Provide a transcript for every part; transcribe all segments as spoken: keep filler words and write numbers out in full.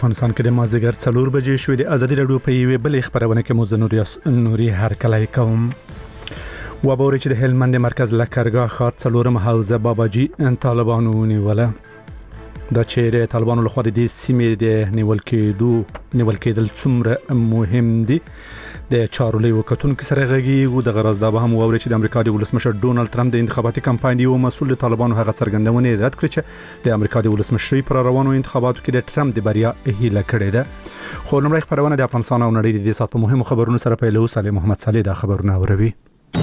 افغانستان کې د مازدیګر څلور بجې شوې د ازادي راډیو په یوې بلې خبرونه کې مو زه نوري هرکلی کوم. وبوري چې د هلمند مرکز لکرګاه ښار څلورم حوزه باباجي طالبانو ونیوله. دا چې د طالبانو لخوا د دې سیمې د نیول کېدو نیول کېدل څومره مهم دي د چارولي وکټونکو سره غږیږي. د غرض دا به هم ووري چې د امریکا د ولسمشر ډونالد ټرمپ د انتخاباتي کمپاین دی او مسول طالبانو هغه څرګندونه رد کړې چې د امریکا د ولسمشري پر روانو انتخاباتو کې د ټرمپ د بریا هیله کړې ده. خو لومړی خبرونه د افغانستان او نړۍ د دې سات په مهمو خبرونو سره پیلو. صالح محمد صالح دا خبرونه اوروي.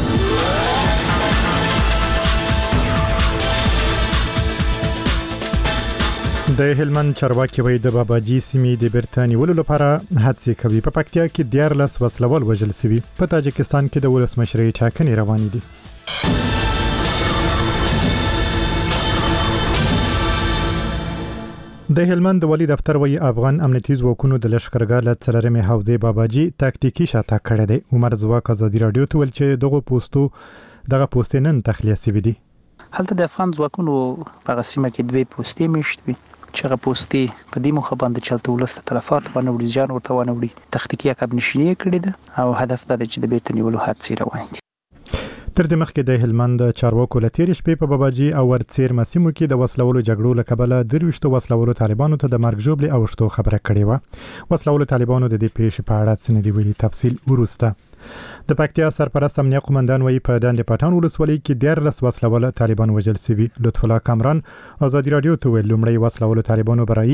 د هلمند چارواکي وایي د باباجي سیمې د برتانیې ولولو لپاره هڅې کوي. په پکتیا کې دیارلس وسلوال وژل شوي. په تاجکستان کې د ولسمشرۍ ټاکنې روانې دي. د هلمند د والي دفتر وایي افغان امنیتي ځواکونو د لشکرګاه له څلورمې حوزې باباجي تاکتیکي شاته کړی دی. عمر ځواک ازادي راډیو ته ویل چې دغه پوسټو دغه پوسټ نن تخلیه شوی دی. هلته د افغان ځواکونو په سیمه کې دوه پوسټې میشت وي چې هغه پوسټې په دې مخه باندې چلته ولسته تلفات باندې وړي ځان ورته باندې وړي تخنیکی عقب نشینی کړی ده او هدف دا دی چې د بیرته نیولو هڅې روانې دي. تر دې مخکې د هلمند چارواکو له تېرې شپې په باباجي او ورڅیرمه سیمو کې د وسلوالو جګړو له کبله درویشتو وسلوالو طالبانو ته د مرګ ژوبلې اوښتو خبره کړې وه. وسلوالو طالبانو د دې پیښې په اړه څه نه دي ویلي. تفصیل وروسته. د پکتیا سرپرست امنیه قومندان وایي په دانډ پټان ولسوالۍ کې دیارلس وسلوال طالبان وژل شوي. لطف الله کامران ازادي راډیو ته ویل لومړی وسلوال طالبانو برایي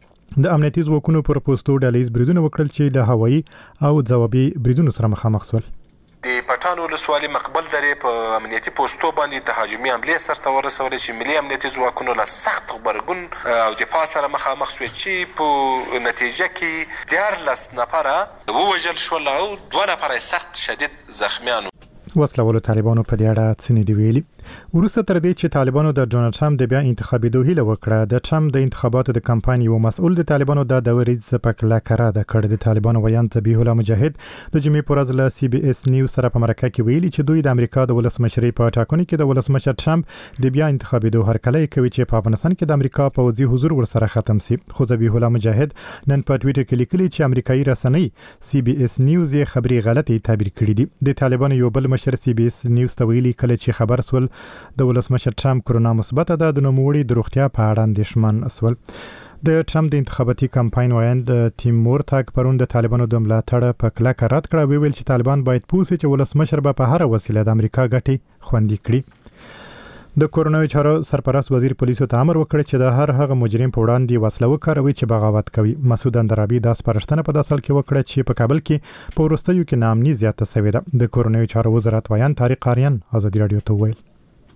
د امنیتي ځواکونو پر پوسټو ډلهیز بریدونه وکړل چې له هوایي او ځوابي بریدونو سره مخامخ شول. د پټان ولسوالۍ مقبل درې په امنیتي پوسټو باندې تهاجمي حملې سرته ورسولې چې ملي امنیتي ځواکونو له سخت غبرګون او دفاع سره مخامخ شوي چې په نتیجه کې دیارلس نفره ووژل شول او دوه نفره سخت شدید زخمیان. وسلوالو طالبانو په دې اړه څه نه دی ویلي. وروسته تر دې چې طالبانو د ډونالد ټرمپ د بیا انتخابېدو هیله وکړه، د ټرمپ د انتخاباتو د کمپاین یو مسؤل د طالبانو د دورې څپکله کړه د کړ د طالبانو ویان ذبیح الله مجاهد د جمعې پر ورځ له سی بي اس نیوز سره په مرکه کې ویلي چې دوی د امریکا د ولسمشرۍ په ټاکنو کې د ولسمشر ټرمپ د بیا انتخابېدو هرکلی کوي چې په افغانستان کې د امریکا پوځي حضور ورسره ختم شي. خو ذبیح الله مجاهد نن په ټویټر کې لیکلي چې امریکایي رسنۍ سی بي اس نیوز یې خبري غلطي تعبیر کړې دي. د طالبانو یو بل مشر سی بي اس نیوز ته ویلي کله چې خبر سول د ولسمشر ټرمپ کرونا مثبت ده د نوموړي د روغتیا په اړه اندېښمن سول. د ټرمپ د انتخاباتي کمپاین وایند تیمور تاک پرون د طالبانو د ملاتړ په کلکه رد کړه. ویل چې طالبان باید پوه شي چې ولسمشر به په هر وسیله د امریکا ګټې خوندي کړي. د کورونوي چارو سرپرست وزیر پولیسو ته امر وکړ چې د هر هغه مجرم په وړاندې وسله وکاروي چې بغاوت کوي. مسعود اندرابي د سپارښتنه په داسل کې وکړه چې په کابل کې په وروستیو کې نامني زیاته شوې ده. د کورونوي چارو وزارت وایان طارق آریان ازادي راډیو ته ویل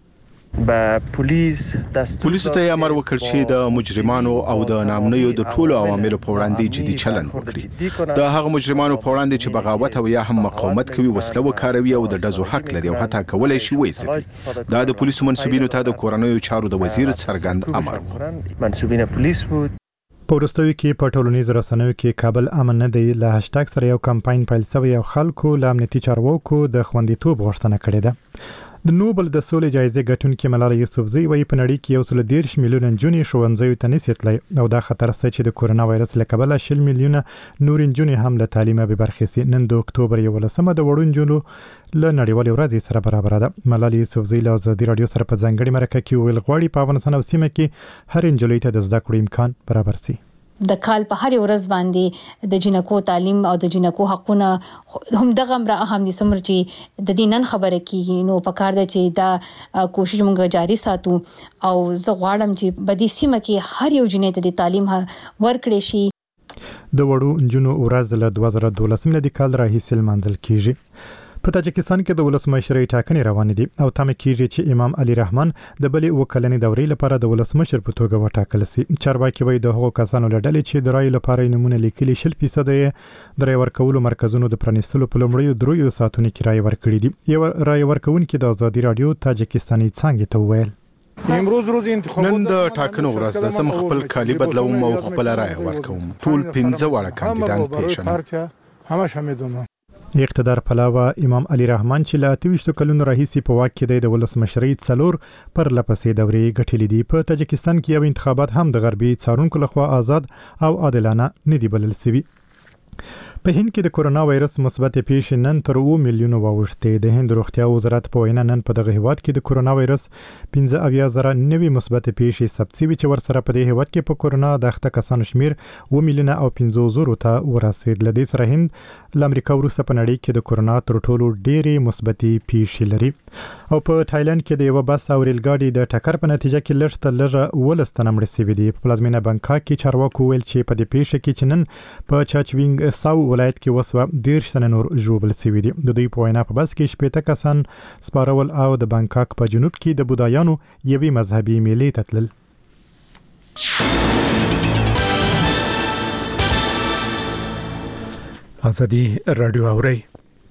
با پولیس پولیسو ته امر وکړ چې د مجرمانو او د نامنیو د ټولو عواملو په وړاندې جدي چلند وکړي. د هغه مجرمانو په وړاندې چې بغاوت او یا هم مقاومت کوي وسله وکاروي او د ډزو حق لري او حتی کولای شي وایي. دا د پولیسو منسوبینو ته د کورونوي چارو د وزیر څرګند امر و. منسوبین پولیس بود. په وروستیو کې په ټولنیزو رسنیو کې کابل امن نه دی له هاشټاګ سره یو کمپاین پیل شوی او خلکو له امنیتي چارواکو د خوندیتوب غوښتنه کړې ده. د نوبل د سولې جایزې ګټونکې ملاله یوسفزۍ وایي په نړۍ کې یو سل دیرش میلیونه نجونې ښوونځیو ته نشي تللی او دا خطر شته چې د کورونا وایرس له کبله شل میلیونه نور نجونې هم له تعلیمه بې برخې شي. نن د اکتوبر یولسمه د وړو نجونو له نړیوالې ورځې سره برابره ده. ملاله یوسفزۍ له ازادي راډیو سره په ځانګړې مرکه کې ویل غواړي په افغانستان او سیمه کې هر نجلۍ ته د زده کړو امکان برابر شي. د کال په هر ورځ باندې د جنکو تعلیم او د جنکو حقونه هم دغه امر اهم دي سمر چې د دینن خبره کیږي. نو په کار ده چې دا کوشش موږ جاري ساتو او زه غواړم چې بدی سیمه کې هر یو جنې ته د تعلیم ورکړي شي. د وړو نجونو ورځ له دوه زره دولس د کال راهیسې لمانځل کیږي. په تاجکستان کې د ولسمشرۍ ټاکنې روانې دي او تمه کیږي چې امام علي رحمان د بلې وکلنې دورې لپاره د ولسمشر په توګه وټاکل شي. چارواکي وایي د هغو کسانو له ډلې چې د رایې لپاره یې نومونه لیکلي شل فیصده یې د رایې ورکولو مرکزونو د پرانیستلو په لومړیو دریو ساعتونو کې رایې ورکړي دي. یو رایې ورکوونکي د ازادي راډیو تاجکستاني څانګې ته وویل نن د ټاکنو ورځ ده. زه خپل کالي بدلوم او خپل رایه ورکوم. ټول پنځه واړه کاندیدان پیژنم. اقتدار پلاوه امام علي رحمان چې له تویشتو کلونو راهیسې په واک کې د ولسمشرۍ څلور پر لپسې دورې ګټلې دي. په تاجکستان کې یو انتخابات هم د غربي څارونکو لخوا آزاد او عادلانه نه دي بلل شوي. په هند کې د کورونا وایرس مثبت پیښې نن تر اوه میلیونو واوښتې. د هند روغتیا وزارت په وینا نن په دغه هیواد کې د کورونا وایرس پنځه اویا زره نوي مثبت پیښې ثبت شوي چې ورسره په دې هیواد کې په کورونا د اخته کسانو شمیر اوه میلیونه او پنځه زره ته ورسېد. له دې سره هند له امریکا وروسته په نړۍ کې د کورونا تر ټولو ډېرې مثبت پیښې لري. او په تایلند کې د یو بس او ریل ګاډي د ټکر په نتیجه کې لږ تر لږه ولس تنه مړه شوي دي. په پلازمینه بانکاک کې چارواکو ویل چې په دې پیښه کې چې نن په چاچوینګ ساو ولایت کې وسوه دیرش تنه نور ژوبل شوي دي. د دوی په وینا په بس کې شپېته کسان سپارول او د بانکاک په جنوب کې د بودایانو یوې مذهبي میلې ته تلل. ازادي رادیو اوري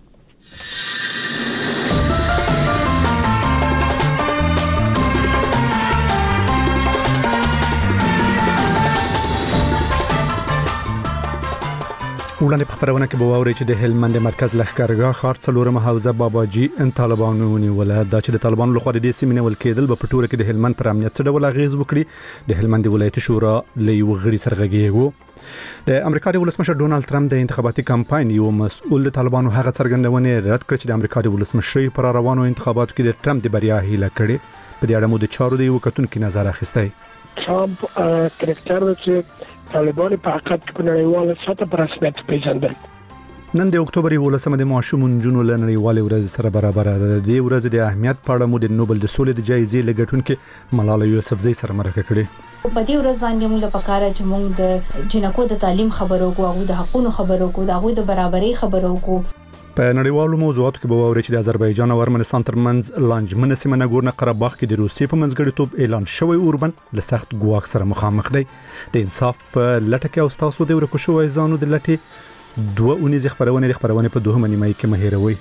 وړاندې په خبرونه کې به واوري چې د هلمند مرکز لښکرګاه ښار څلورمه حوزه باباجي ان طالبانو ونیوله. دا چې د طالبانو لخوا د دې سیمې نیول کېدل به په ټوله کې د هلمند پر امنیت څه ډول اغیز وکړي. د هلمند ولایتي شورا له یو غړي سره غږیږي. د امریکا د ولسمشر ډونالد ټرمپ د انتخاباتي کمپاین یو مسؤل د طالبانو هغه څرګندونه رد کړ چې د امریکا د ولسمشرۍ پر روانو انتخاباتو کې د ټرمپ د بریا هیله کړې. په دې اړه مو د چارو د یو کتونکو نظر اخیستی. ټرمپ کرکټر چې طالبان په حقیقت کې نړیواله سطح پر رسمیت پیژندل. نن د اکتوبر یولسمه د ماشوم جنونو لنړیواله ورځ سره برابر ده. د دې ورځې د اهمیت په اړه مو د نوبل د سولې د جایزې لګټونکو ملاله یوسفزۍ سره مرکه کړې. په دې ورځ باندې موږ لپاره چې موږ د جنکو د تعلیم خبرو کوو او د حقوقو خبرو کوو د هغوی د برابرۍ خبرو کوو. په نړیوالو موضوعاتو کې به واوري چې د آذربایجان او ارمنستان ترمنځ لانجمنه سیمه ناګورنه قره باغ کې د روسیې په منځګړیتوب اعلان شوی اوربن له سخت ګواښ سره مخامخ دی. د انصاف په لټه کې او تاسو د ورکو شوی ځانو د لټې دوه اونیز خبرونه د خبرونه په دوهمه نیمه کې مهیروي.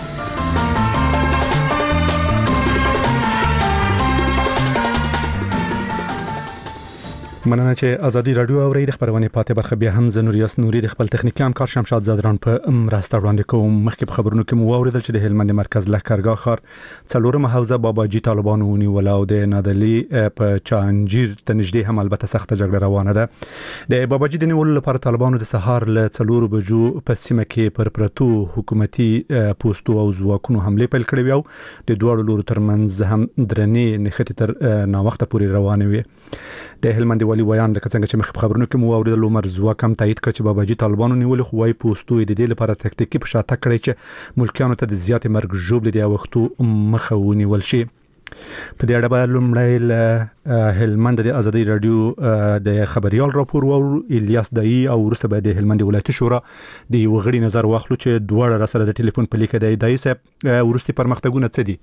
مننه چې ازادي رادیو اوري. د خبرونه پاتې برخه بیا هم زنوریاس نوري د خپل تخنیکي همکار شمشاد زادران په مرسته وړاندې کوم. مخکې په خبرونو کې مو واوریدل چې د هلمند مرکز لښکرګاه ښار څلورمه حوزه باباجي طالبانو ونیول او د نادلي په چانجیر ته نږدې هم البته سخته جګړه روانه ده. د باباجي د نیولو لپاره طالبانو د سهار له څلورو بجو په سیمه کې پر پرتو حکومتي پوسټو او ځواکونو حمله پیل کړې او د دوه لورو ترمنځ هم درنې نښتې تر ناوخته پورې روانې وي. د هلمند والی ویان لکه څنګه چې مخ په خبرونو کې مو اوریدل عمر زواک هم تایید کړ چې باباجي طالبانو نیولې خو وايي پوسټو د دې لپاره تکتیکي په شاته کړی چې ملکیانو ته د زیات مرګ ژوبل دی وختو مخاوني ولشي. په دې اړه به لومړی له هلمند د ازادي رادیو د خبريال راپور او الیاس دای او ورسره به د هلمند ولایتي شورا د وغړي نظر واخلو چې دوه سره د ټلیفون په لیکه دی دای صاحب ورستي پرمختګونه څه دي؟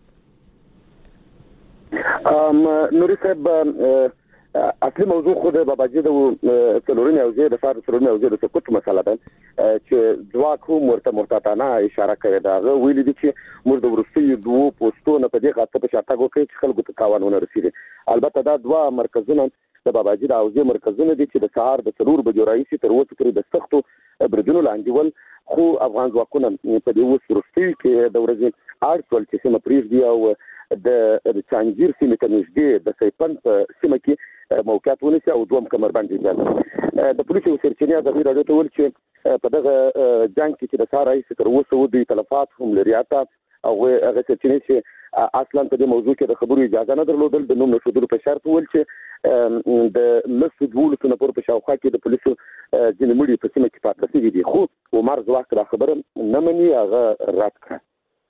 ام نوري صاحب اصلي موضوع خو د باباجي د څلورنی او زه د فار څلورنی او زه د سقوط مسله ده چې ځواک هم ورته مرتبطانه اشاره کوي. دا ویل دي چې موږ د ورستي دوه پوسټونو په دې خاطر په شاته کوي چې خلکو ته تاوانونه رسیدي. البته دا دوه مرکزونه د باباجي د اوزه مرکزونه دي چې د سهار د څلور بجو راځي تر اوسه پورې د سختو بردونو لاندې ول خو افغان ځواکونه په دې ورستي کې د ورځې ارسل چې سم پریږ دی او د چانجیر سیمه ته نږدې د سیپن په سیمه کې موقعیت ونیسي او دوم کمربند دی. د پولیسو سرچینې د غیر راډیو ته ول چې په دغه جنگ کې چې د سهار راځي تر اوسه ودی تلفات هم لرياته او هغه سرچینې چې اصلا په دې موضوع کې د خبرو اجازه نه درلودل د نوم نشودلو په شرط ول چې د لسو دولسو نه پر شاوخوا کې د پولیسو ځینې مړي په سیمه کې پاتې شوي دي خو عمر زواک را خبره نه مني هغه رد کړه.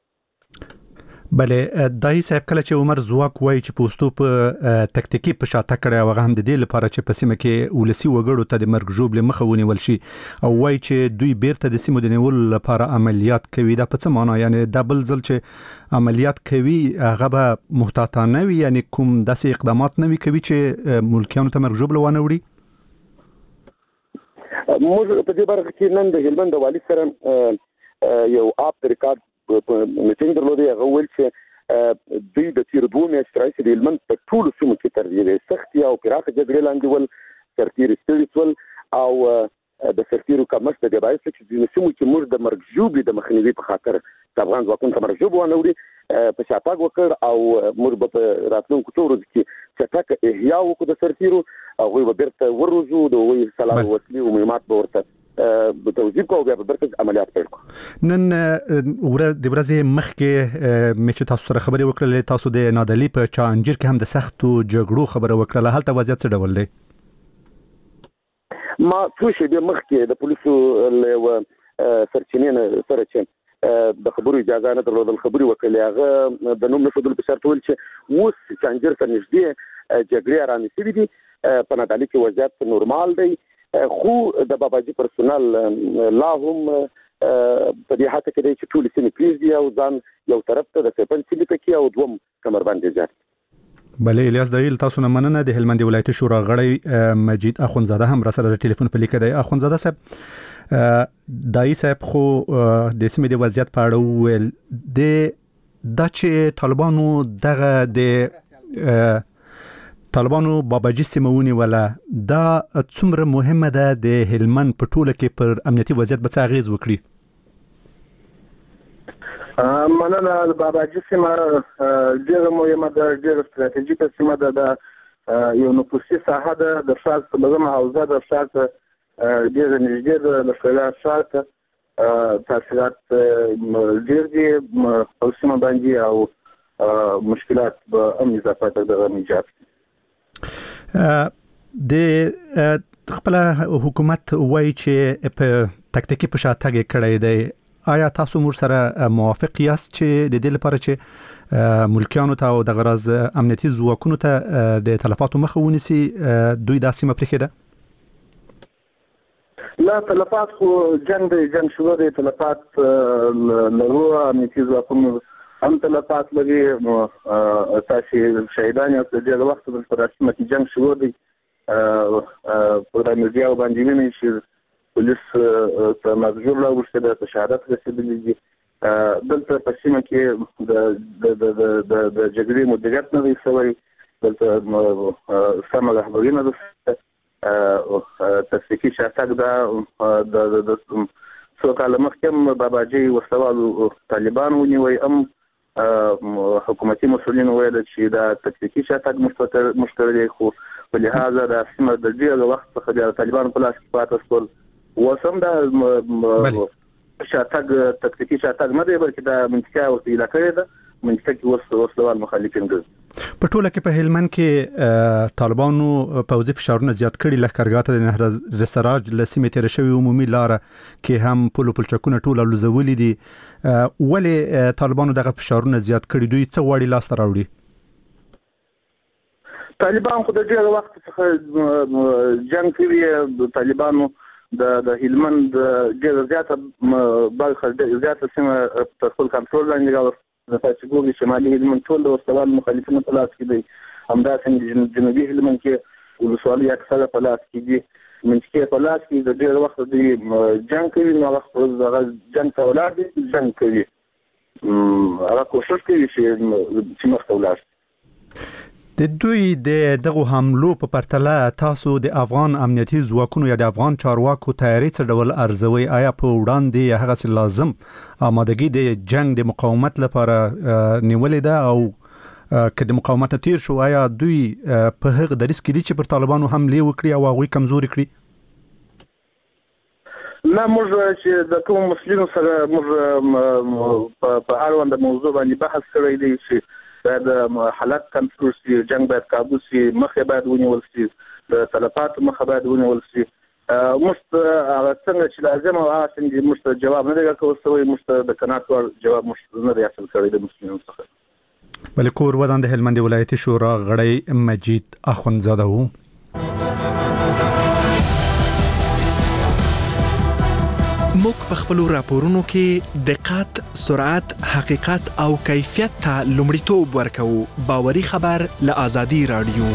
بله دای صاحب کله چې عمر زواک وایي چې پوسټو په تکتیکی په شاته کړی او هم د دې لپاره چې په سیمه کې ولسی وګړو ته د مرګ ژوبل مخه ونیول شي او وایي چې دوی بیرته د سیمو د نیول لپاره عملیات کوي. دا په څه معنی یعنی دبل ځل چې عملیات کوي هغه به محتاطانه وي یعنی کوم داسې اقدامات نه وي کوي چې ملکیانو ته مرګ ژوبل وانه وړي؟ موږ په دې برخه کې نن د هلمند والي سره یو اپ ریکارډ میټینګ درلودي. هغه ویل چې دوی د تیر دوه میاشتې راځي د هلمند په ټولو سیمو کې تر دې سختي او پراخه جګړې لاندې ول تر تیر ستړي ول او د سرتیرو کمښت د باعث چې د سیمو کې موږ د مرګ ژوبې د مخنیوي په خاطر د افغان ځواکونو ته مرګ ژوب ونه وړي په شاتګ وکړ او موږ په راتلونکو څو ورځو کې چټک احیا وکړو د سرتیرو هغوی به بیرته وروزو د هغوی سلاح وسلې او مهمات به ورته به توظیف کوو بیا به بیرته عملیات پیل کړو. نن ورځ د ورځې مخکې مې چې تاسو سره خبرې وکړلې تاسو د نادعلي په چانجیر کې هم د سختو جګړو خبره وکړله هلته وضعیت څه ډول دی؟ ما څو شېبې مخکې د پولیسو له سرچینې سره چې د خبرو اجازه نه درلودل خبري وکړلې هغه د نوم نشو په شرط ول چې اوس چانجر ته نږدې جګړې رانه شوې دي په نادعلي کې وضعیت نورمال دی خو د باباجي پرسونل لا هم په دې حالت کې دی چې ټول سیمې پریږدي او ځان یو طرف ته د سپن سیمې ته کې او دوم کمربند ځات. بله الیاس دایل تاسو نه مننه. د هلمند ولایت شورا غړی مجید اخونزاده هم را سره ټلیفون په لیکه دی. اخونزاده صاحب دای صاحب خو د سیمې د وضعیت په اړه ویل د د چې طالبانو دغه د طالبانو باباجي سیمونی ولا دا څومره مهمه ده د هلمند په ټوله کې پر امنیتي وضعیت به څه اغیز وکړي؟ مننه. د باباجي سیمه ډېره مهمه ده ډېره ستراتیژیکه سیمه ده د یو نفوسي ساحه ده د ښار څخه لږمه حوزه د ښار ته ډېره نږدې ده د ښکلا ښار ته تاثیرات ډېر دي په سیمه باندې او مشکلات به هم اضافه ته دغه ایجاد د خپل حکومت وایي چې په تکتیکي په شاتګ کړی دی. آیا تاسو مور سره موافق یاست چې د دې لپاره چې ملکیانو ته او د غرض امنیتي ځواکونو ته د تلفاتو مخه ونیسي دوی دا سیمه پرېښې ده؟ لا تلفات خو جنگ دی جنگ شروع دی تلفات لرو امنیتي ځواکونو هم تلفات لري تاسو شهیدان یاست د دې وخت په رسمه کې جنگ شروع دی په میډیا باندې ویني چې پولیس ته مجبور لا ورسته د شهادت رسیدلی دي دلته په سیمه کې د د د د جګړې مدیریت نه دی شوی دلته سم رهبري نه ده تفکیک شاتګ دا د د څو کال مخکې باباجي وسوالو طالبان ونیوي ام حکومتي مسؤلین ویل چې دا تفکیک شاتګ مشترک خو په لحاظه د سیمه د دې وخت څخه د طالبان په لاس کې پاتې شول وسم دا شاتګ تکتیکی شاتګ نه دی بلکې دا منطقه او علاقې ده منطقه کې وسوال مخالفین دي. په ټوله کې په هلمند کې طالبانو پوځي فشارونه زیات کړي لښکرګاه ته د نهر سراج له سیمې تېره شوې عمومي لاره کې هم پلو پلچکونه ټول لوزولي دي. ولې طالبانو دغه فشارونه زیات کړي دوی څه غواړي لاسته راوړي؟ طالبان خو د ډېر وخت څخه جنگ کوي. طالبانو د د هلمند ډېر زیاته برخه زیاته سیمه په خپل کنټرول لاندې راوستل د تاسو شمالي هلمند ټول د وسوال مخالفینو په لاس کې دي همداسې جنوبي هلمند کې ولسوالۍ اکثره په لاس کې دي منطقې په لاس کې د ډېر وخت د جنگ کوي نو هغه جنگ ته ولاړ دي جنگ کوي هغه کوشش کوي چې مخته ولاړ. د دوی د دغه حملو په پرتله تاسو د افغان امنیتي ځواکونو یا د افغان چارواکو تیاری څه ډول ارزوي؟ آیا په وړاندې هغه څه لازم آمادګي د جنگ د مقاومت لپاره نیولې ده او که د مقاومت تیر شو آیا دوی په هغه دریس کې دي چې پر طالبانو حمله وکړي او هغه کمزوري کړي؟ نه موږ چې د کوم مسلمانانو سره موږ په اړوند موضوع باندې بحث کړی دی چې باید حالات کنټرول شي جنگ باید قابو شي مخه باید ونیول شي د تلفاتو مخه باید ونیول شي مست هغه څنګه چې لازم او هغه څنګه مست جواب نه دی ورکوي مست د قناعت ور جواب مست نه دی حاصل کړی د مسلمانانو څخه. بل کور ودان د هلمند ولایت شورا غړی مجید اخونزاده وو. موږ په خپل راپورونو کې دقت، سرعت، حقیقت او کیفیت ته لومړیتوب ورکوو. باوري خبر له آزادي رادیو.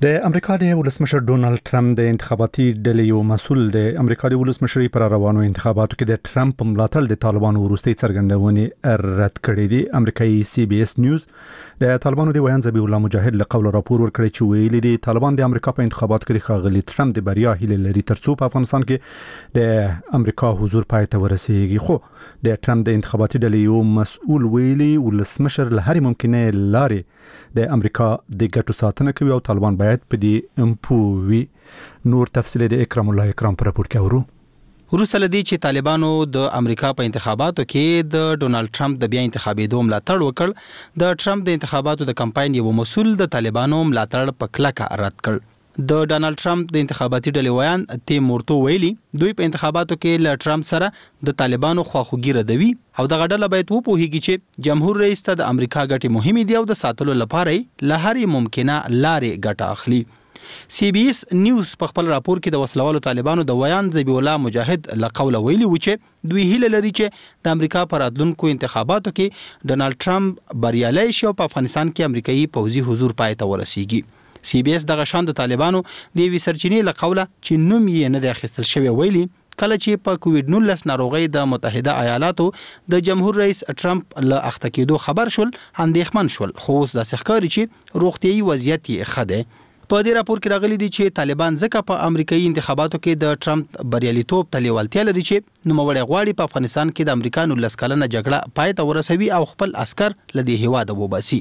د امریکا د ولسمشر ډونالد ټرمپ د انتخاباتي ډلې یو مسؤل د امریکا د ولسمشرۍ پر روانو انتخاباتو کې د ټرمپ ملاتړ د طالبانو وروستي څرګندونې رد کړې دي. امریکایي سی بي اس نیوز د طالبانو د ویان ذبیح الله مجاهد له قول راپور ورکړی چې ویلي دي طالبان د امریکا په انتخاباتو کې د ښاغلي ټرمپ د بریا هیله لري ترڅو په افغانستان کې د امریکا حضور پای ته ورسیږي. خو د ټرمپ د انتخاباتي ډلې یو مسؤل ویلي ولسمشر له هرې ممکنه لارې د امریکا د ګټو ساتنه کوي او طالبان باید په دې امپووي. نور تفصیل د اکرام الله اکرام پر راپور کې اورو. وروسته لدی چې طالبانو د امریکا په انتخاباتو کې د ډونالد ټرمپ د بیا انتخابېدو ملاتړ وکړ، د ټرمپ د انتخاباتو د کمپاین یو مسؤل د طالبانو ملاتړ په کلکه رد کړ. د ډونالد ټرمپ د انتخاباتي ډلې ویان تیم مورتو ویلي دوی په انتخاباتو کې له ټرمپ سره د طالبانو خواخوږي ردوي او د غډله باید وپوهیږي چې جمهور رئیس ته د امریکا ګټې مهمې دي او د ساتلو لپاره له هرې ممکنه لارې ګټه اخلي. سی بي اس نیوز په خپل راپور کې د وسلوالو طالبانو د ویان ذبیح الله مجاهد له قوله ویلي و چې دوی هیله لري چې د امریکا په راتلونکو انتخاباتو کې ډونالد ټرمپ بریالی شي او په افغانستان کې امریکایي پوځي حضور پای ته ورسیږي. سی بي اس دغه شان د طالبانو د یوې سرچینې له قوله چې نوم یې نه دی اخیستل شوی ویلي کله چې په کووډ نولس ناروغۍ د متحده ایالاتو د جمهور رئیس ټرمپ له اخته کېدو خبر شول اندېښمن شول، خو اوس داسې ښکاري چې روغتیايي وضعیت یې ښه دی. په دې راپور کې راغلي دي چې طالبان ځکه په امریکایي انتخاباتو کې د ټرمپ بریالیتوب ته لیوالتیا لري چې نوموړی غواړي په افغانستان کې د امریکا نولس کلنه جګړه پای ته ورسوي او خپل عسكر له دې هیواده وباسي.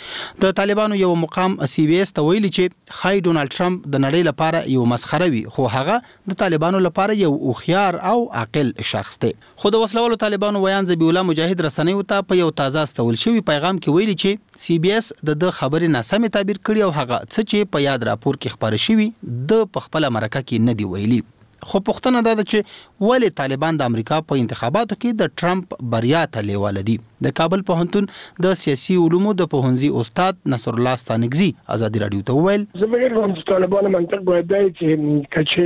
د طالبانو یو مقام سی بي اس ته ویلي چې خای ډونالد ټرمپ د نړۍ لپاره یو مسخره وي، خو هغه د طالبانو لپاره یو هوښیار او عاقل شخص دی. خو د وسلوالو طالبانو ویان ذبیح الله مجاهد رسنیو ته په یو تازه استول شوی پیغام کې ویلي چې سی بي اس د خبرې ناسمه تعبیر کړي او هغه څه چې په یاد راپور کې خبره شوی د په خپل مرکه کې نه دی ویلي. خو پوښتنه ده چې ولې طالبان د امریکا په انتخاباتو کې د ټرمپ بریا ته لیواله دي. د کابل پوهنتون د سیاسي علومو د پوهنځي استاد نصر الله ستانګزي ازادي رادیو ته وویل زموږ د طالبانو منطق باید دی چې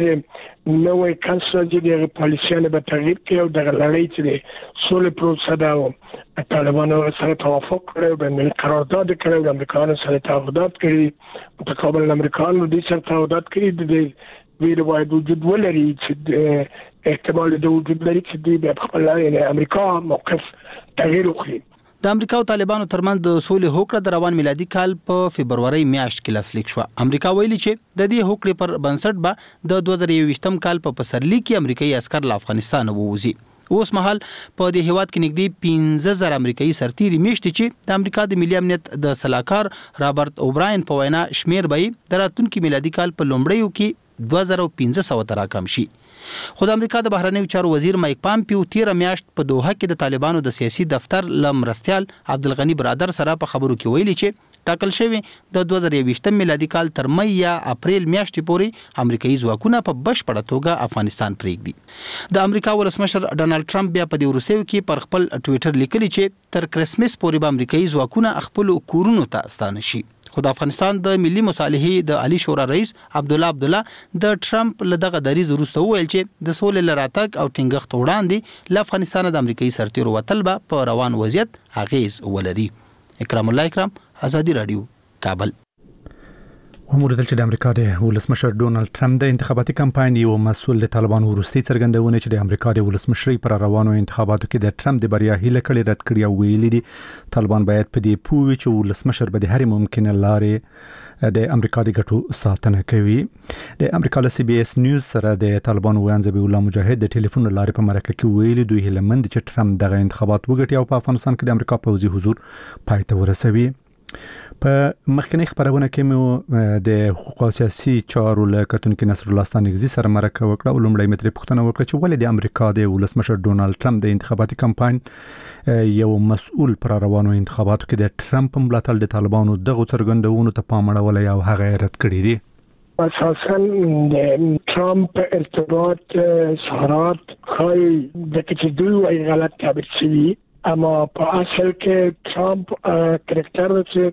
کچېره نوې کانسل د پالیسیانو به تغییر کوي او د لړۍ چې سولې پروسه دا و طالبانو سره توافق کړی به ملي قرارداد کړی د امریکایانو سره تعهدات کړي متقابل امریکایانو د سره تعهدات کړي د ویل باید وجود ولري چې احتمال د وجود لري چې د خپل یعنی امریکا موقف تغییر وکړي. د امریکا او طالبانو ترمنځ د سولې هوکړه د روان میلادي کال په فبرवरी میاشت کې لاسلیک شو. امریکا ویلي چې د دې هوکړې پر بنسټ به د دوه زره یوویشتم کال په پسرلي کې امریکایي عسكر له افغانستان ووځي. اوس مهال په دې هیواد کې نږدې پنځه زره امریکایي سرتیري میشتي چې د امریکا د ملي امنیت د سلاکار رابرټ اوبراین په وینا شمیر به د راتلونکي میلادي کال په لومړیو کې دوه زره پنځه سوه ته راکم شي. خو د امریکا د بهرنیو چارو وزیر مایک پامپیو تیر میاشت په دوحه کې د طالبانو د سیاسي دفتر لمرستيال عبدالغنی برادر سره په خبرو کې ویلي چې ټاکل شوی د دوه زره یوویشتم میلادي کال تر مې یا اپریل میاشتې پورې امریکایي ځواکونه په بشپړه توګه افغانستان پرېږدي. د امریکا ولسمشر ډونالد ټرمپ بیا په دې وروستیو کې پر خپل ټوئیټر لیکلي چې تر کرسمس پورې به امریکایي ځواکونه خپل کورونو ته ستانه شي. خو د افغانستان د ملي مصالحې د عالی شورا رئیس عبد الله عبد الله د ټرمپ له دغه دریځ وروسته وویل چې د سولې لراتګ او ټینګښت وړاندې له افغانستان د امریکایي سرتیرو وتل به په روان وضعیت اغیز ولري. اکرام الله اکرام ازادي رادیو کابل. وموردل چې د امریکا د ولسمشر ډونالد ټرمپ د انتخاباتي کمپاین یو مسؤل د طالبانو وروستي څرګندونه چې د امریکا د ولسمشرۍ پر روانو انتخاباتو کې د ټرمپ د بریا هیله کړې رد کړې او ویلي دي طالبان باید په دې پوه چې ولسمشر به د هرې ممکنه لارې د امریکا د ګټو ساتنه کوي. د امریکا له سی بي اس نیوز سره د طالبانو ویان ذبیح الله مجاهد د ټلیفون لارې په مرکه کې ویلي دوی هیله مند چې ټرمپ دغه انتخابات وګټي او په افغانستان کې د امریکا پوځي حضور پای ته ورسوي. په مخکنی خبرونه کې مو د حقوق سیاسي چارو له کتونکو نصر الله ستانګزي سره مرکه وکړه او لومړی متر پوښتنه وکړه چې ولې د امریکا د ولسمشر ډونالد ټرمپ د انتخاباتي کمپاین یو مسؤل پر روانو انتخاباتو کې د ټرمپ ملاتړ د طالبانو دغه څرګندونو ته پام اړولی او هغه رد کړی دی. اساساً د ټرمپ ارتباط سهارات خای د چې دوی وايي غلط تعبیر شوی، اما په اصل کې ټرمپ کرکټر چې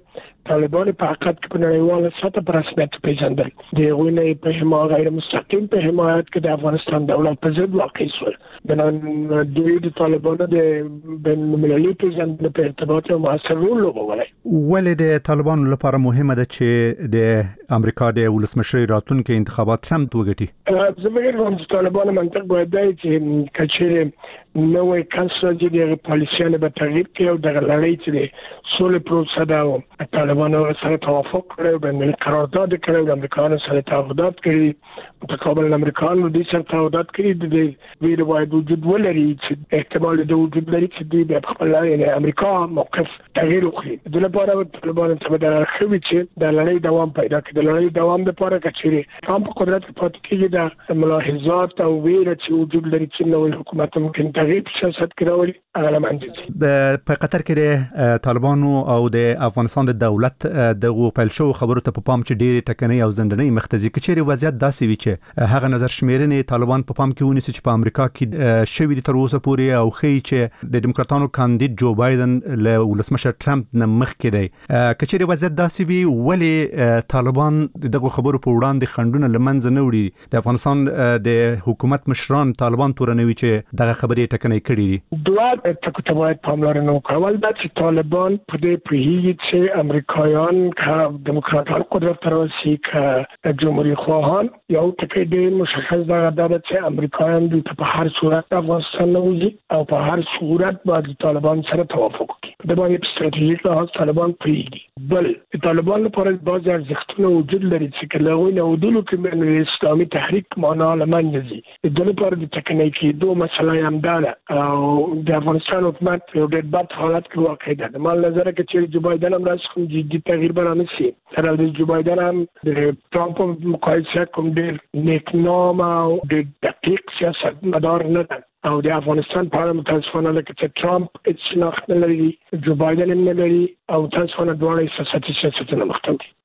طالبان په حقیقت کې په نړیواله سطح په رسمیت پیژندل د غوینه په حمایت غیر مستقیم په حمایت کې د افغانستان دولت په ضد واقع شول د دوی د طالبانو د بین المللي پیژندل په ارتباط او موثر رول لوبولی. ولې د طالبانو لپاره مهمه ده چې د امریکا د ولسمشر راتلونکي انتخابات ټرمپ وګټي؟ زه فکر کوم چې طالبانو منطق باید دی چې کچېرې نوې کانسل د پالیسیانو به تغییر کوي او د لړۍ چې د سولې پروسه دا و طالبانو سره توافق کړی او بین قرارداد کړی د امریکایانو سره تعهدات کړي متقابل امریکایانو د سره تعهدات کړي د ویل باید وجود ولري چې احتمال د وجود لري چې دوی په خپل یعنی امریکا موقف تغییر وکړي د لپاره طالبانو ته د راخوي چې د لړۍ دوام پیدا کړي د لړۍ دوام لپاره کچېرې ټرمپ قدرت پاتې کېږي د ملاحظات او ویل چې وجود لري چې نوې حکومت ممکن تغییر سیاست کراوي هغه لمانځي. په قطر کې د طالبانو او د افغانستان د دولت د پیل شو خبرو ته په پام چې ډېری ټکنۍ او زندنۍ مختزي کچېرې وضعیت داسې وی چې هغه نظر شمیرنې طالبان په پام کې ونیسي چې په امریکا کې شوی د تر اوسه پورې او خي چې د دیموکراتانو کاندید جو بایدن له ولسمشر ټرمپ نه مخکې دی. کچېرې وضعیت داسې وی ولې طالبان دغه خبرو په وړاندې خندونه لمنځه نه وړي؟ د افغانستان د حکومت مشران طالبان تورنوي چې دغه خبرې ټکنۍ کړي دي. دوه ټکو باید پاملرنه وکړل دا چې طالبان په دې پیږي چې امریکایان کا دموکراتان قدرت تر رسي کا جمهوریت خواهان یو ټکی ډېر مشخص دا ده چې امریکایان د په هر صورت افغانستان نه وځي او په هر صورت باید طالبان سره توافق وکړي. د باندې په ستراتیژیک لحاظ طالبان پیږي. بل طالبان لپاره بعض ارزښتونه وجود لري چې کله وي نو دلو کې من اسلامي تحریک معنا لمنځي د دې لپاره د ټکنۍ کې دوه مسله هم ده او د افغانستان حکومت یو ډېر بد حالت کې واقع ده. د مال نظر کې چې جو بایدن هم راځي کوم جدي تغییر برانه شي تر د جو بایدن هم د ټرمپ مقایسه کوم ډېر نیکنام او د دقیق سیاست مدار نه ده او د افغانستان په اړه متاسفانه لکه چې ټرمپ هیڅ شناخت نه لري جو بایدن هم نه لري او متاسفانه دواړه احساساتي سیاستونه مختلف دي.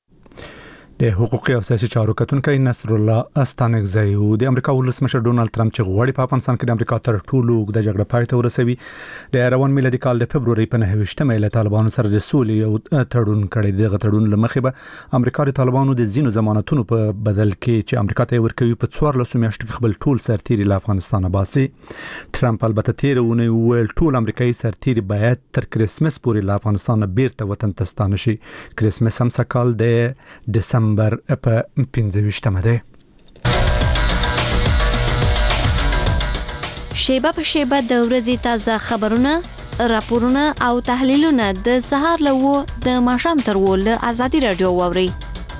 د حقوقي او سیاسي چارو کتونکي نصر الله استانکزی او د امریکا ولسمشر ډونالد ټرمپ چې غواړي په افغانستان کې د امریکا تر ټولو د جګړه پای ته ورسوي د روان میلادي کال د فبرवरी په نهه ویشتمه له طالبانو سره د سولې او تړون کړي دغه تړون لمخې به امریکا د طالبانو د زینو ضمانتونو په بدل کې چې امریکا ته ورکوي په څوارلسو میاشتو کې خپل ټول سرتیري له افغانستان باسي. ټرمپ البته تیرونه ویل ټول امریکایي سرتیري باید تر کریسمس پورې له افغانستان بیرته وطن ته ستانه شي. کریسمس هم سکهال د دسمبر په پنځه ویشتمه ده. شیبه په شیبه د ورځې تازه خبرونه، راپورونه او تحلیلونه د سهار له و د ماښام تر و له ازادي رادیو واوري.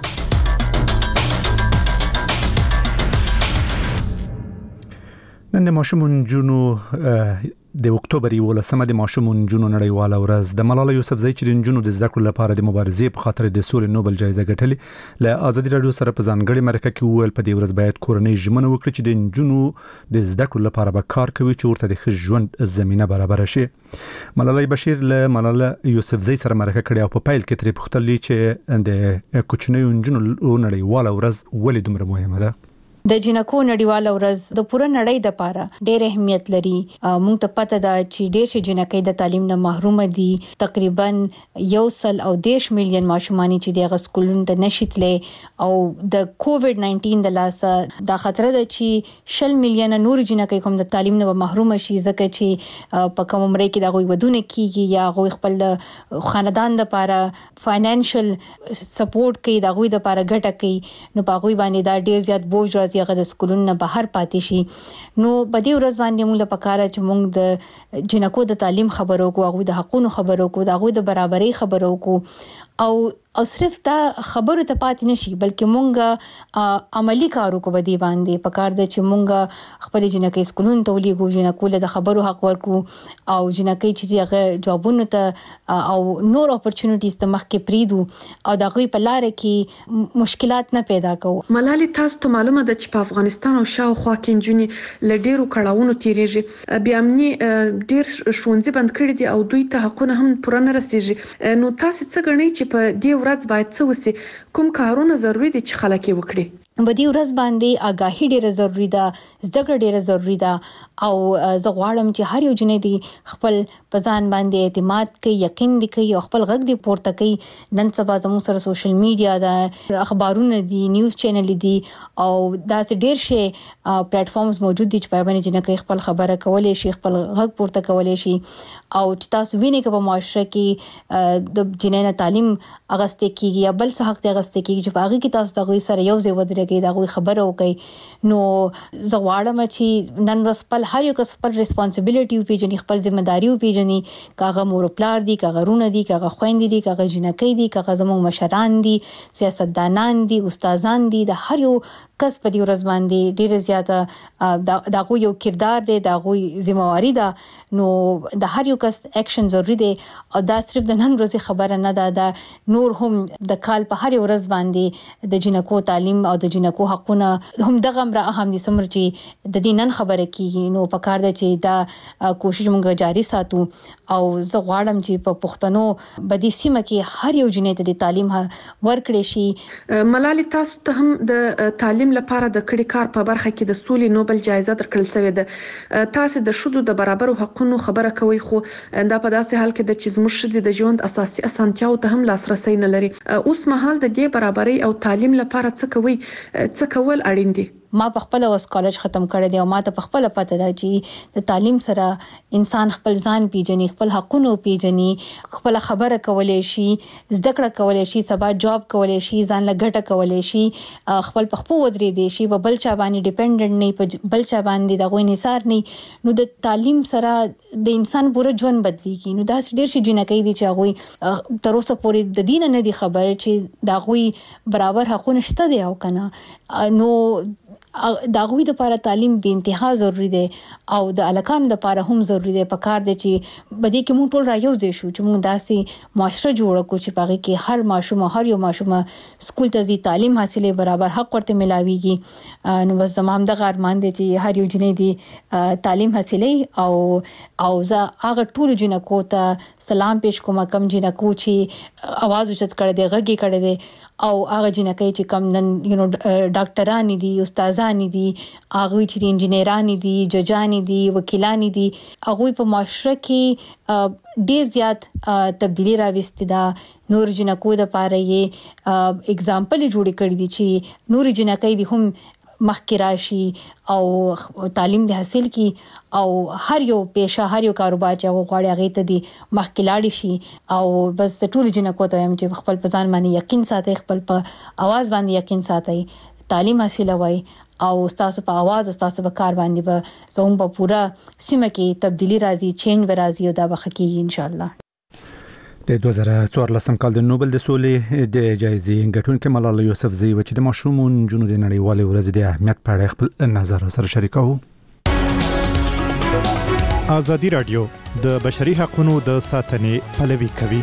نن د ماشومون جنو د اکتوبر یولسمه د ماشومون جنو نړیواله ورځ د ملاله یوسفزۍ چې د جنونو د زده کړو لپاره د مبارزې په خاطر د سولې نوبل جایزه ګټلې له ازادي رادیو سره په ځانګړي مرکه کې وویل په دې ورځ باید کورنۍ ژمنه وکړي چې د جنونو د زده کړو لپاره به کار کوي چې ورته د ښه ژوند زمينه برابر شي. ملاله بشیر له ملاله یوسفزۍ سره مرکه کړې او په پیل کې ترې پوښتنه چې د کوچنیو جنونو نړیواله ورځ ولې دومره مهمه ده. د جنکو نړیواله ورځ د پوره نړۍ د پاره ډېر اهمیت لري. مونږ ته پته ده چې ډېر شي جنکې د تعلیم نه محروم دي. تقریبا یو سل او دیش میلیون ماشومان چې د غسکولون ته نشیتلې او د کووډ نایزده د لاسه د خطر ده چې شل میلیون نور جنکې کوم د تعلیم نه محروم شي ځکه چې په کوم عمر کې د غوي ودونه کیږي یا غوي خپل د خاندان د پاره فاینانشل سپورټ کوي د غوي د پاره ګټه کوي نو په غوي باندې دا ډېر زیات بوج راځي هغه د سکولونو نه بهر پاتې شي. نو بدی ورځ باندې موږ لپاره کار چې موږ د جنکو د تعلیم خبرو کو هغه د حقوقو خبرو کو هغه د برابرۍ خبرو کو او او صرف دا خبرو ته پاتې نشي بلکې مونږه عملی کارو کو بدی باندې پکار د چې مونږه خپل جنکې سکولون ته ولېګو جنکو له خبرو حق ورکو او جنکې چې هغه جوابونه ته او نور اپورچونټیز ته مخکې پریدو او د غوي په لار کې مشکلات نه پیدا کوو. ملالي تاسو ته معلومه ده چې په افغانستان او شاوخوا کې جنې لډیرو کړهونو تیریږي بیا امني ډیر شونځي بند کړی دي او دوی ته حقونه هم پوره نه رسیږي. نو تاسو څه غنئ چې په دې ورځ باید څه وسی کوم کارونه ضروری دي چې خلک یې وکړي؟ بدی ورځ باندې آگاهی ډیره ضروری ده، زده کړه ډیره ضروری ده او زه غواړم چې هر یو جنې دی خپل پزان باندې اعتماد کوي، یقین دی کوي او خپل غږ دی پورته کوي. نن سبا زموږ سره سوشل میډیا ده، اخبارونه دي، نیوز چینل دي او داسې ډیر شي پلیټ فارمز موجود دي چې په باندې جنې خپل خبره کولای شي، خپل غږ پورته کولای شي. او چې تاسو وینئ چې په معاشره کې د جنې تعلیم اغسته کیږي یا بل څه حق دی اغسته کیږي چې په هغه کې تاسو دغه سره یو ځای ودرېږئ، دغه خبره وکړئ. نو زه غواړم چې نن ورځ خپل هر یو کس خپل ریسپانسیبিলিټي وپیژني، خپل ځمېداري وپیژني، کاغه مور پلار دي، کاغه رونه دي، کاغه خويندې دي، کاغه جنکې دي، کاغه زموږ مشران دي، سیاستدانان دي، استادان دي. د هر یو کس په دې ورځ باندې ډېر زیاته دغه یو کردار دی، دغه ذمہواری ده. نو د هر یو کس اکشن ضروری دی او دا صرف د نن ورځې خبره نه ده، دا نور هم د کال په هر ورځ باندې د جنکو تعلیم او د جنکو حقونه هم دغه امر اهم دي. سمر چې د دې نن خبره کیږي نو پکار ده چې دا کوشش موږ جاری ساتو. او زه غواړم چې په پښتنو بدی سیمه کې هر یو جنې ته د تعلیم ورکړي شي. ملالي تاسو ته هم د تعلیم لپاره د کړي کار په برخه کې د سولې نوبل جایزه درکړل شوې ده. تاسو د شذو د برابر حقوقو خبره کوي، خو دا په داسې حال کې د چې زموږ شذې د ژوند اساسي اسانتیاو ته هم لاسرسي نه لري. اوس مهال د دې برابرۍ او تعلیم لپاره څه کوي، څه کول اړین دي؟ ما په خپل اوس کالج ختم کړی دی او ما ته په خپل پته ده چې د تعلیم سره انسان خپل ځان پیژني، خپل حقونه پیژني، خپل خبره کولای شي، زده کړه کولای شي، سبا جاب کولای شي، ځان له ګټه کولای شي، خپل په خپل ودرې دی شي، په بل چا باندې ډیپندنت نه، په بل چا باندې دغه انحصار نه. نو د تعلیم سره د انسان پوره ژوند بدلیږي. نو دا ډېر شي جنکې دي چې هغه تر اوسه پورې د دین نه دي خبر چې دغه برابر حقونه شته دي او کنه. نو داغوی د لپاره تعلیم به انتها ضروری دی او د الکان د لپاره هم ضروری دی. په کار دی چې بده کې مونږ ټول رايوځي شو چې مونږ داسې معاشره جوړ کړو چې پاره کې هر ماشوم هر یو ماشوم سکول ته ځي، تعلیم حاصله، برابر حق ورته ملاويږي. نو بس زمام د ارمان دی چې هر یو جنې دی تعلیم حاصله او او زه هغه ټول جنکو ته سلام پېښ کوم کم جنکو چې आवाज اوچت کړي دی، غږی کړي دی او هغه جنکې چې کم نن یو نو ډاکټران دي، استادان دي، هغه چې انجینران دي، ججان دي، وکیلان دي، هغه په معاشره کې ډېر زیات تبدیلی راوستي ده. نور جنکو د پاره یې اگزامپل جوړ کړی دي چې نور جنکې دي هم مخکې راشي او تعلیم د حاصل کی او هر یو پیشه، هر یو کاروبار چې هغه غواړي هغه ته دی مخکې لاړ شي. او بس ټول جنکو ته هم چې خپل په ځان باندې یقین ساتي، خپل په आवाज باندې یقین ساتي، تعلیم حاصل وای او تاسو په आवाज او تاسو په کار باندې به زموږ په پورا سیمه کې تبدیلی راځي، چینج به راځي او دا به حقيقي ان شاء الله. د دوه زره څوارلسم کال د نوبل د سولې د جایزې ګټونکې ملاله یوسفزۍ و چې د ماشومانو جنونو د نړیوالې ورځې د اهمیت په اړه خپل نظر سره شریکوي. ازادي رادیو د بشري حقوقو د ساتنې پلوي کوي.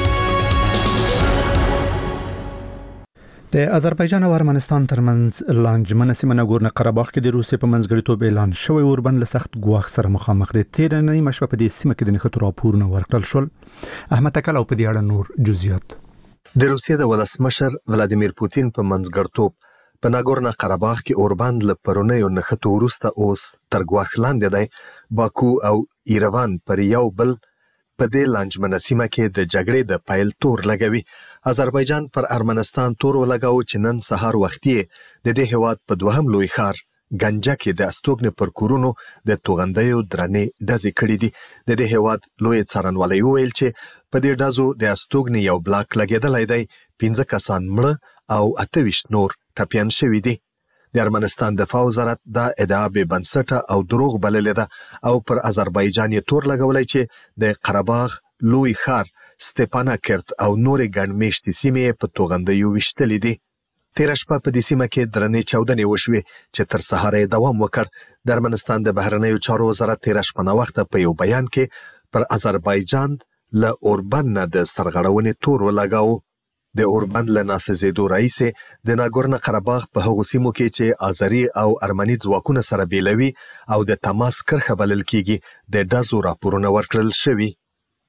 د آذربایجان او ارمنستان ترمنځ لانجمنه سیمه ناګورنو قرهباغ کې د روسیې په منځګړیتوب اعلان شوی اوربن له سخت ګواښ سره مخامخ دي. تیر نه مشوه په دې سیمه کې د نښتو راپورونه ورکړل شول. احمد تکل او په دې اړه نور جزئیات. د روسیې د ولسمشر ولادیمیر پوتین په منځګړیتوب په ناګورنو قرهباغ کې اوربن له پرونیو نښتو وروسته اوس تر ګواښ لاندې دی. باکو او ایروان پر یو بل په دې لانجمنه سیمه کې د جګړې د پایل تور لګوي. آذربایجان پر ارمنستان تور ولګاو چې نن سهار وختي د دې هیواد په دوهم لوی ښار ګنجا کې د استوګن پر کورونو د توغندیو درنې دزې کړې دي. د دې هیواد لوی څارنوالۍ ویل چې په دې دزو د استوګن یو بلاک لګیدلای دی، پنځه کسان مړه او اته ویشت نور ټپیان شوي دي. د ارمنستان دفاع وزارت دا ادعا به بنسټه او دروغ بللې ده او پر آذربایجان یې تور لګولای چې د قرهباغ لوی ښار ستپاناکرت او نورې ګڼمېشتې سیمې په توغندیو ویشتلې دي. تیره شپه په دې سیمه کې درنې چاودنې وشوې چې تر سهاره یې دوام وکړ. د ارمنستان د بهرنیو چارو وزارت تیره شپه ناوخته په یو بیان کې پر آذربایجان له اوربن نه د سرغړونې تور ولګاوه. د اوربن له نافذېدو راهیسې د ناګورنو قرهباغ په هغو سیمو کې چې آذري او ارمني ځواکونه سره بیلوي او د تماس کرښه بلل کېږي د ډزو راپورونه ورکړل شوي.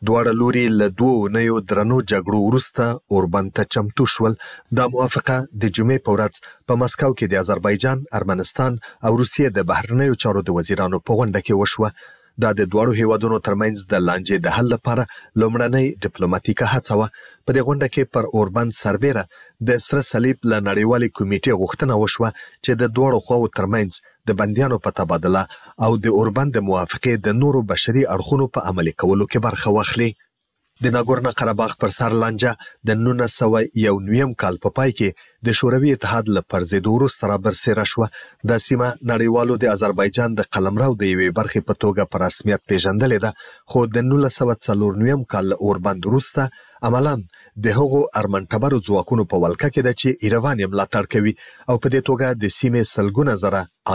دواړه لوري له دوه نیو درنو جګړو وروسته اوربند ته چمتو شول. دا موافقه د جمعې په ورځ په مسکو کې د آذربایجان، ارمنستان او روسیې د بهرنیو چارو د وزیرانو په غونډه کې وشوه. دا د دوړو هیوادونو ترمنځ د لانجې د حل لپاره لومړنۍ ډیپلوماټیکه هڅه وه. په دې غونډه کې پر اوربند سربېره د سره صلیب له نړیوالې کمیټې غوښتنه وشوه چې د دوړو خواو ترمنځ د بندیانو په تبادله او د اوربند د موافقې د نورو بشري اړخونو په عملي کولو کې برخه واخلي. د ناګورنو قرهباغ پر سر لانجه د نولس سوه یو نویم کال په پای کې د شوروي اتحاد له پرځېدو وروسته رابرسېره شوه. دا سیمه نړیوالو د آذربایجان د قلمرو د یوې برخې په توګه په رسمیت پیژندلې ده، خو د نولس سوه څلور نویم کال له اوربند وروسته عملاً د هغو ارمنټبرو ځواکونو په ولکه کې ده چې ایروان یې ملاتړ کوي او په دې توګه د سیمې سلګونه زره